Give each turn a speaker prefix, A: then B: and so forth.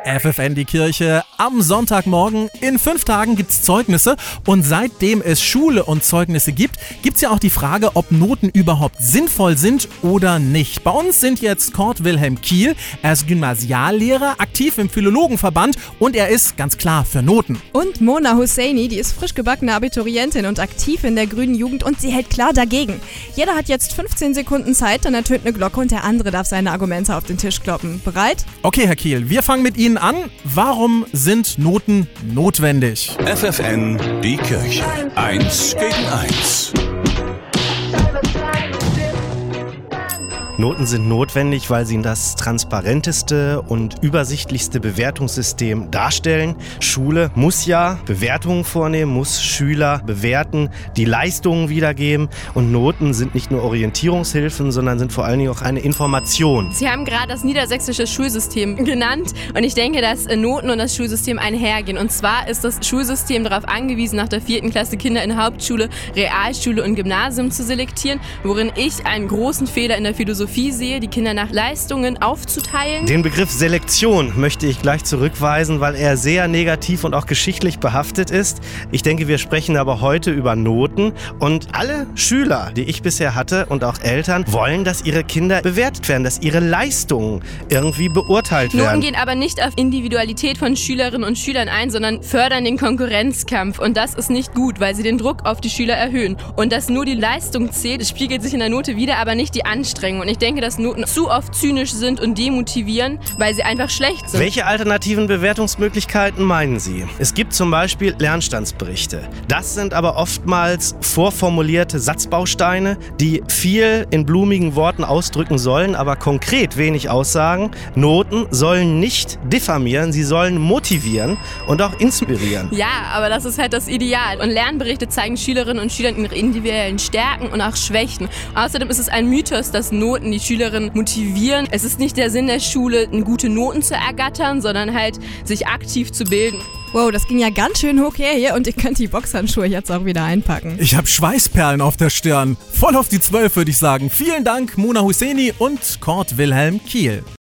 A: FFN die Kirche am Sonntagmorgen. In 5 Tagen gibt's Zeugnisse und seitdem es Schule und Zeugnisse gibt's ja auch die Frage, ob Noten überhaupt sinnvoll sind oder nicht. Bei uns sind jetzt Kurt Wilhelm Kiel. Er ist Gymnasiallehrer, aktiv im Philologenverband und er ist ganz klar für Noten.
B: Und Mona Husseini, die ist frisch gebackene Abiturientin und aktiv in der Grünen Jugend und sie hält klar dagegen. Jeder hat jetzt 15 Sekunden Zeit, dann ertönt eine Glocke und der andere darf seine Argumente auf den Tisch kloppen. Bereit?
A: Okay, Herr Kiel, wir fangen mit Ihnen an. Warum sind Noten notwendig?
C: FFN die Kirche. 1 gegen 1.
D: Noten sind notwendig, weil sie das transparenteste und übersichtlichste Bewertungssystem darstellen. Schule muss ja Bewertungen vornehmen, muss Schüler bewerten, die Leistungen wiedergeben. Und Noten sind nicht nur Orientierungshilfen, sondern sind vor allen Dingen auch eine Information.
E: Sie haben gerade das niedersächsische Schulsystem genannt. Und ich denke, dass Noten und das Schulsystem einhergehen. Und zwar ist das Schulsystem darauf angewiesen, nach der 4. Klasse Kinder in Hauptschule, Realschule und Gymnasium zu selektieren, worin ich einen großen Fehler in der Philosophie sehe, die Kinder nach Leistungen aufzuteilen.
D: Den Begriff Selektion möchte ich gleich zurückweisen, weil er sehr negativ und auch geschichtlich behaftet ist. Ich denke, wir sprechen aber heute über Noten und alle Schüler, die ich bisher hatte und auch Eltern, wollen, dass ihre Kinder bewertet werden, dass ihre Leistungen irgendwie beurteilt werden.
E: Noten gehen aber nicht auf Individualität von Schülerinnen und Schülern ein, sondern fördern den Konkurrenzkampf und das ist nicht gut, weil sie den Druck auf die Schüler erhöhen. Und dass nur die Leistung zählt, spiegelt sich in der Note wider, aber nicht die Anstrengung. Und ich denke, dass Noten zu oft zynisch sind und demotivieren, weil sie einfach schlecht sind.
D: Welche alternativen Bewertungsmöglichkeiten meinen Sie? Es gibt zum Beispiel Lernstandsberichte. Das sind aber oftmals vorformulierte Satzbausteine, die viel in blumigen Worten ausdrücken sollen, aber konkret wenig aussagen. Noten sollen nicht diffamieren, sie sollen motivieren und auch inspirieren.
E: Ja, aber das ist halt das Ideal. Und Lernberichte zeigen Schülerinnen und Schülern ihre individuellen Stärken und auch Schwächen. Außerdem ist es ein Mythos, dass Noten die Schülerinnen motivieren. Es ist nicht der Sinn der Schule, gute Noten zu ergattern, sondern halt sich aktiv zu bilden.
B: Wow, das ging ja ganz schön hoch her hier und ihr könnt die Boxhandschuhe jetzt auch wieder einpacken.
A: Ich habe Schweißperlen auf der Stirn. Voll auf die 12, würde ich sagen. Vielen Dank, Mona Husseini und Kurt Wilhelm Kiel.